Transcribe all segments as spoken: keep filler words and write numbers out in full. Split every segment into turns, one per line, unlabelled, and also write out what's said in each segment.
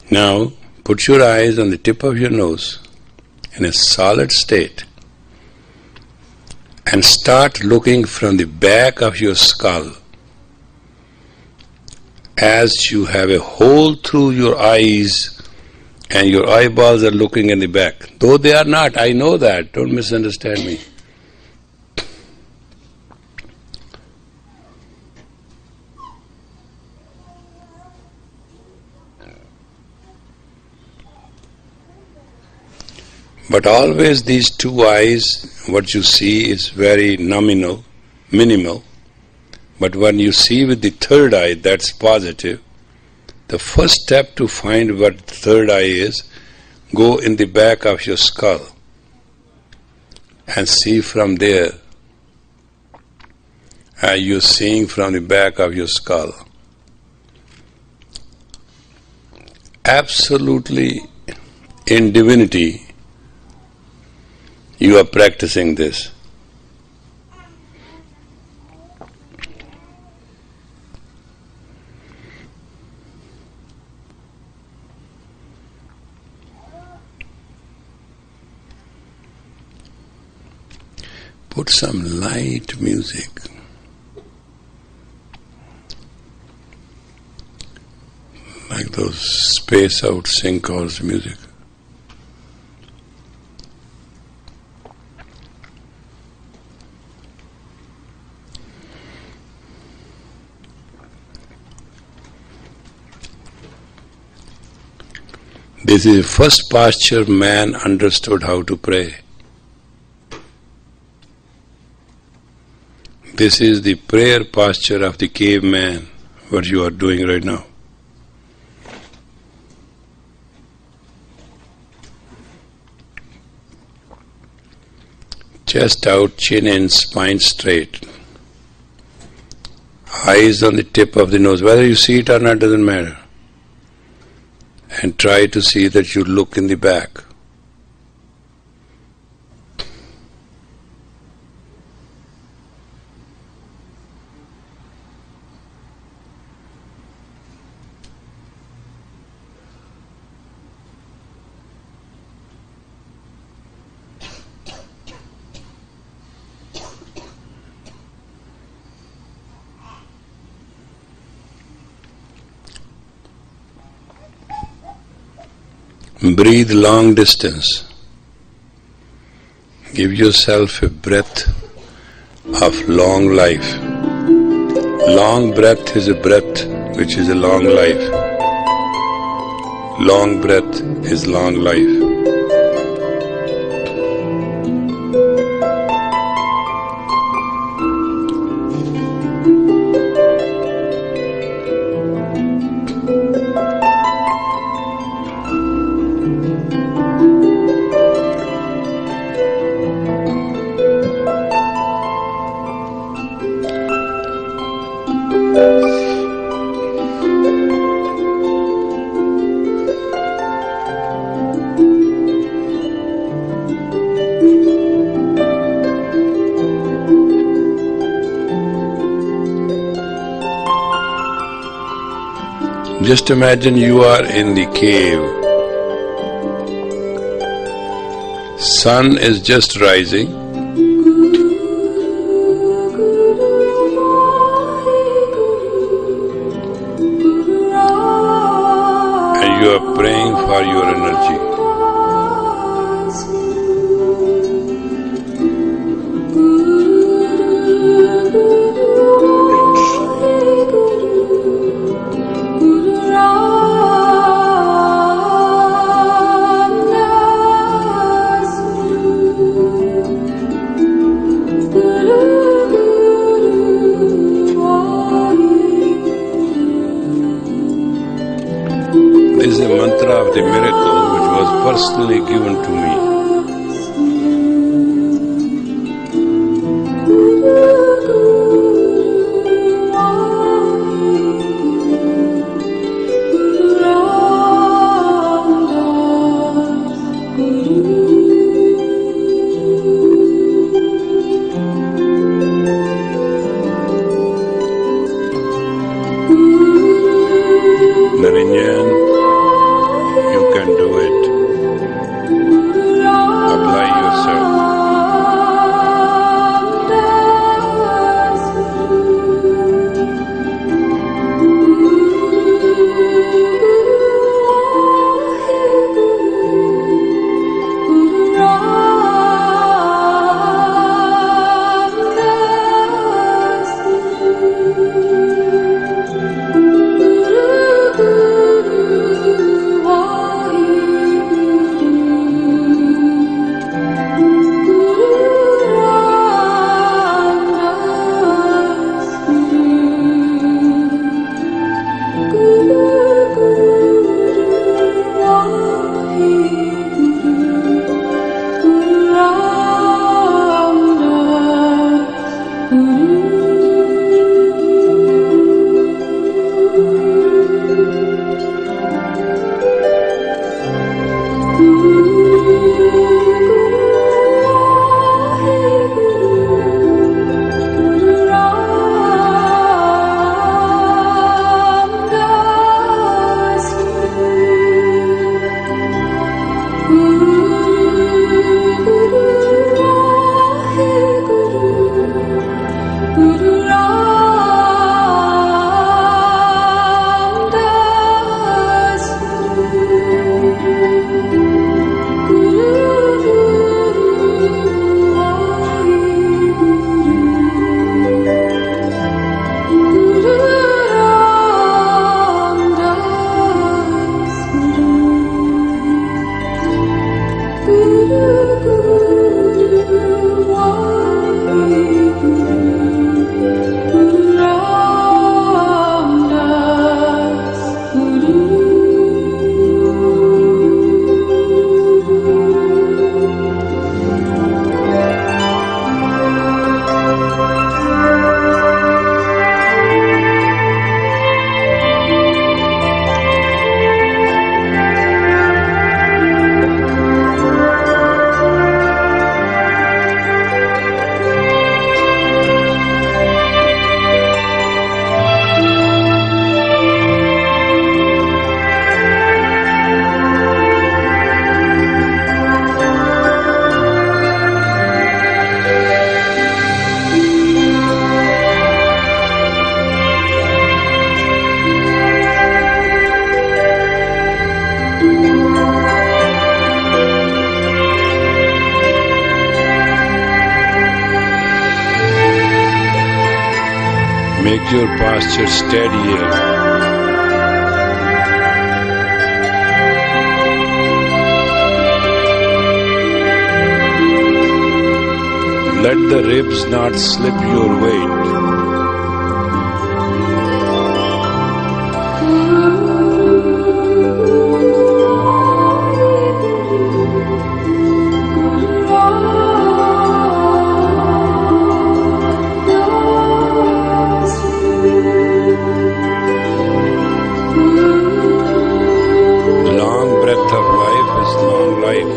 Now, put your eyes on the tip of your nose in a solid state and start looking from the back of your skull as you have a hole through your eyes and your eyeballs are looking in the back. Though they are not, I know that, don't misunderstand me. But always these two eyes, what you see is very nominal, minimal. But when you see with the third eye, that's positive. The first step to find what the third eye is, go in the back of your skull and see from there. Are you seeing from the back of your skull? Absolutely in divinity, you are practicing this. Put some light music. Like those space out sinkholes music. This is the first posture man understood how to pray. This is the prayer posture of the caveman, what you are doing right now. Chest out, chin in, spine straight. Eyes on the tip of the nose. Whether you see it or not doesn't matter. And try to see that you look in the back. Breathe long distance. Give yourself a breath of long life. Long breath is a breath which is a long life. Long breath is long life. Just imagine you are in the cave. Sun is just rising. And you are praying for your energy. This is a mantra of the miracle which was personally given to me. Narinjan Make your posture steadier. Let the ribs not slip your weight. Long breath of life is long life.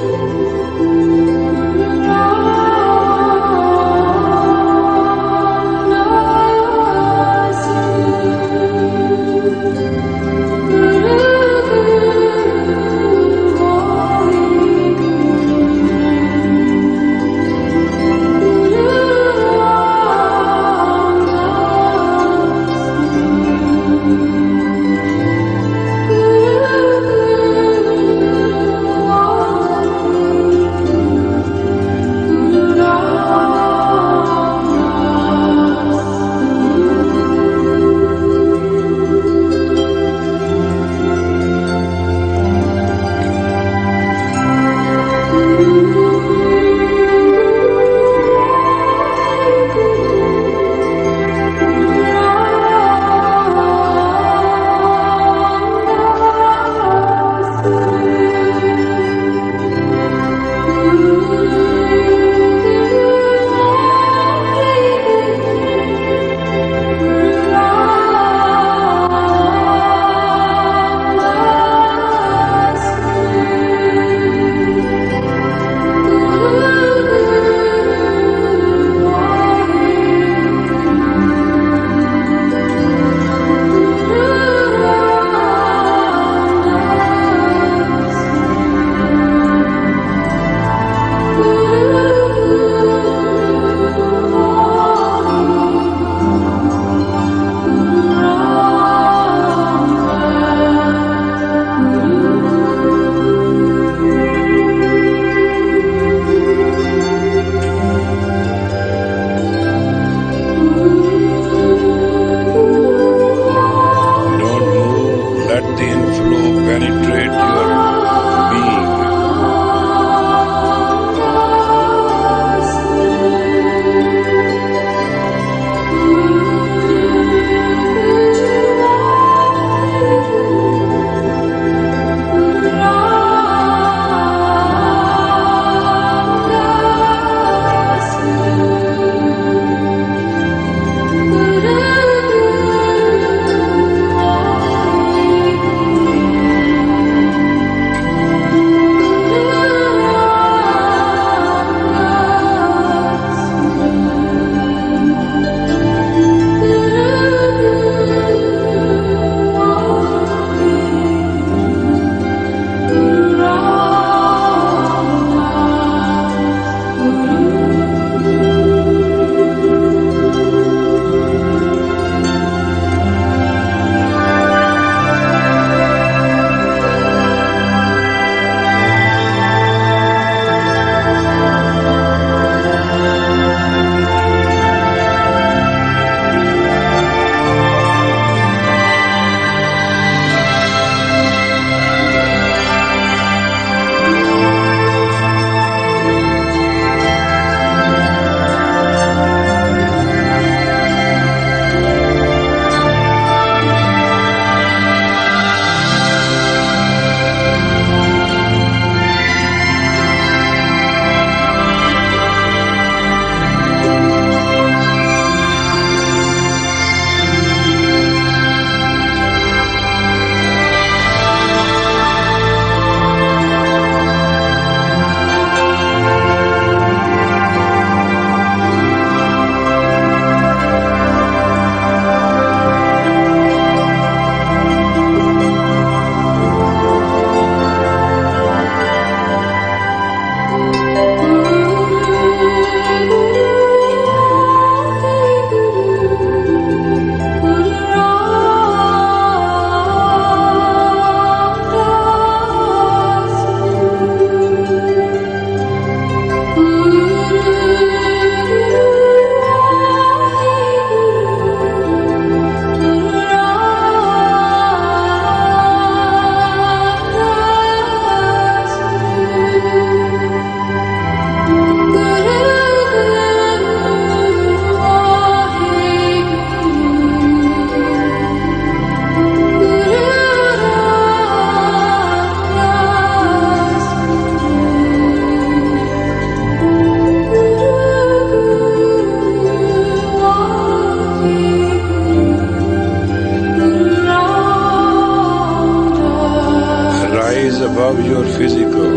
above your physical.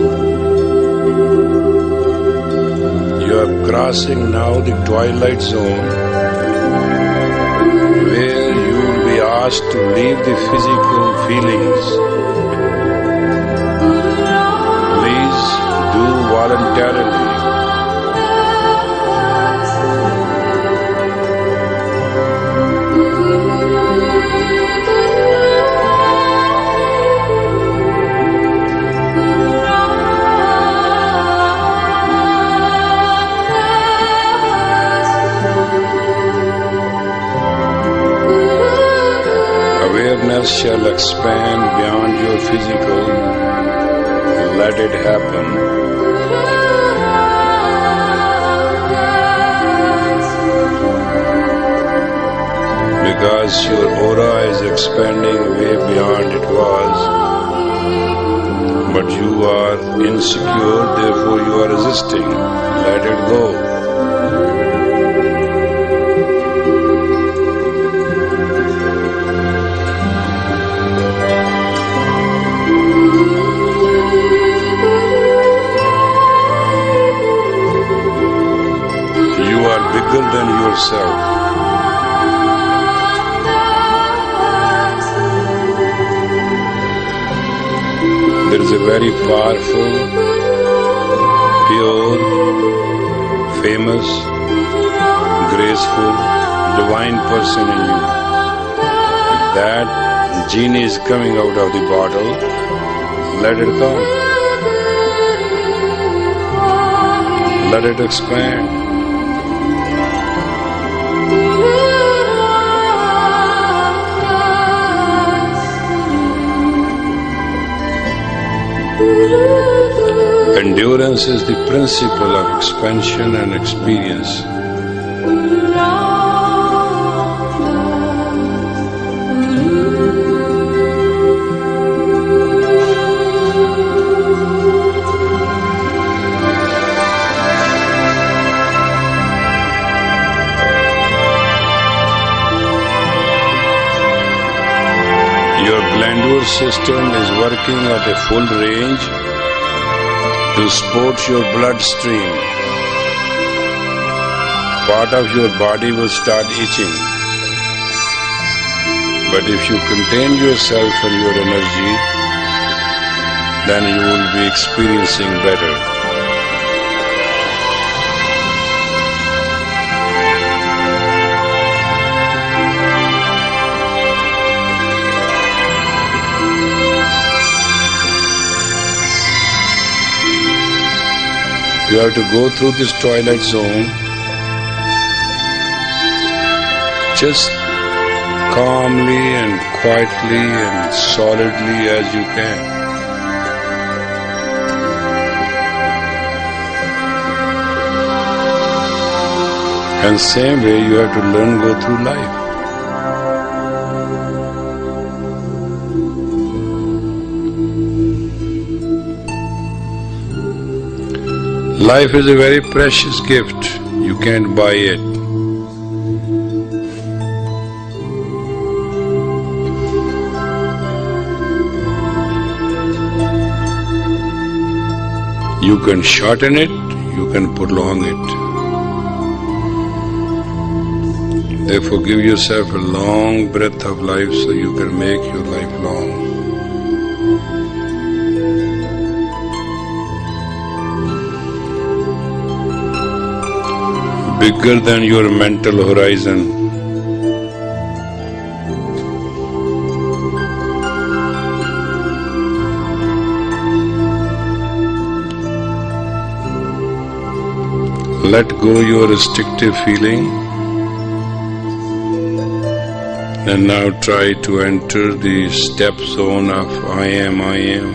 You are crossing now the twilight zone where you will be asked to leave the physical feelings. Please do voluntarily. Awareness shall expand beyond your physical. Let it happen. Because your aura is expanding way beyond it was. But you are insecure, therefore you are resisting. Let it go. Bigger than yourself. There is a very powerful, pure, famous, graceful, divine person in you. That genie is coming out of the bottle. Let it come. Let it expand. Endurance is the principle of expansion and experience. Your glandular system is working at a full range to support your bloodstream. Part of your body will start itching. But if you contain yourself and your energy, then you will be experiencing better. You have to go through this twilight zone just calmly and quietly and solidly as you can. And same way you have to learn to go through life. Life is a very precious gift. You can't buy it. You can shorten it, you can prolong it. Therefore, give yourself a long breath of life so you can make your life long. Bigger than your mental horizon. Let go your restrictive feeling and now try to enter the step zone of I am, I am.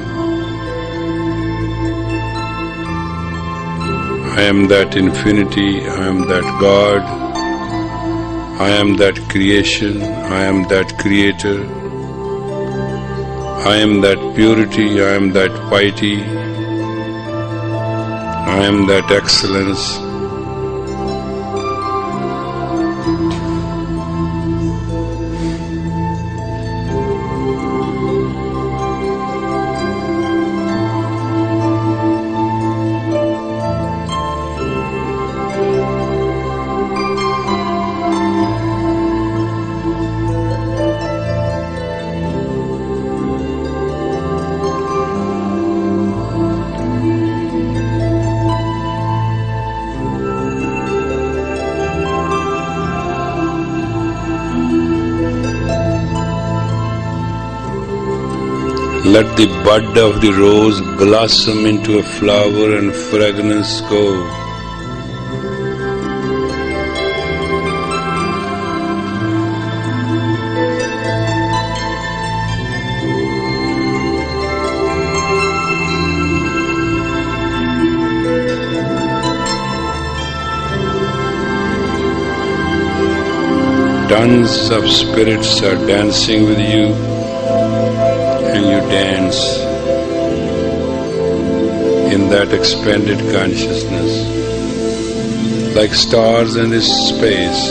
I am that infinity, I am that God, I am that creation, I am that creator, I am that purity, I am that piety, I am that excellence. Let the bud of the rose blossom into a flower and fragrance go. Tons of spirits are dancing with you, and you dance in that expanded consciousness, like stars in this space.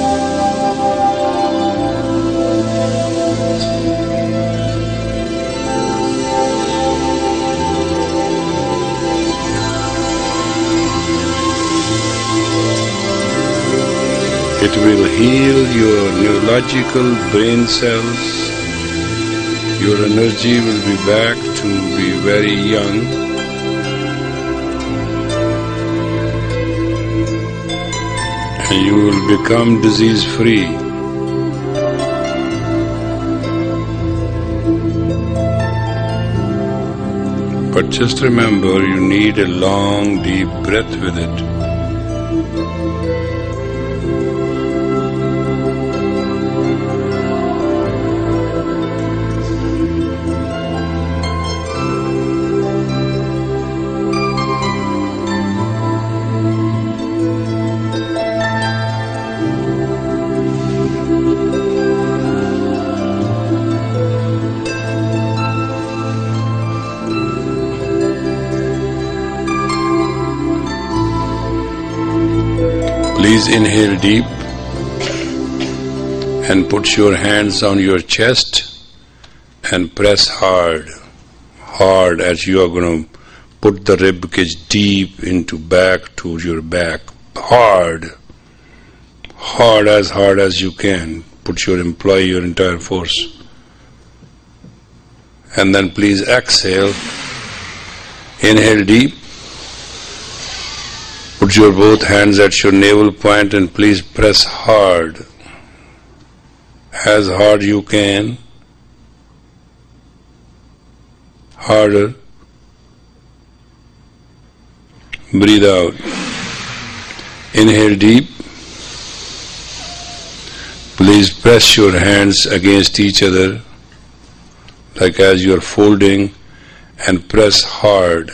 It will heal your neurological brain cells. Your energy will be back to be very young. And you will become disease-free. But just remember, you need a long, deep breath with it. Please inhale deep and put your hands on your chest and press hard, hard as you are going to put the rib cage deep into back to your back. Hard, hard as hard as you can. Put your employ your entire force. And then please exhale. Inhale deep. Put your both hands at your navel point and please press hard, as hard you can, harder. Breathe out. Inhale deep. Please press your hands against each other, like as you are folding, and press hard,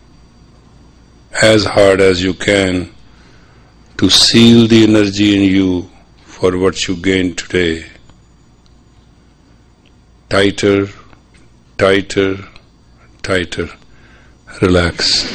as hard as you can, to seal the energy in you for what you gained today. Tighter, tighter, tighter. Relax.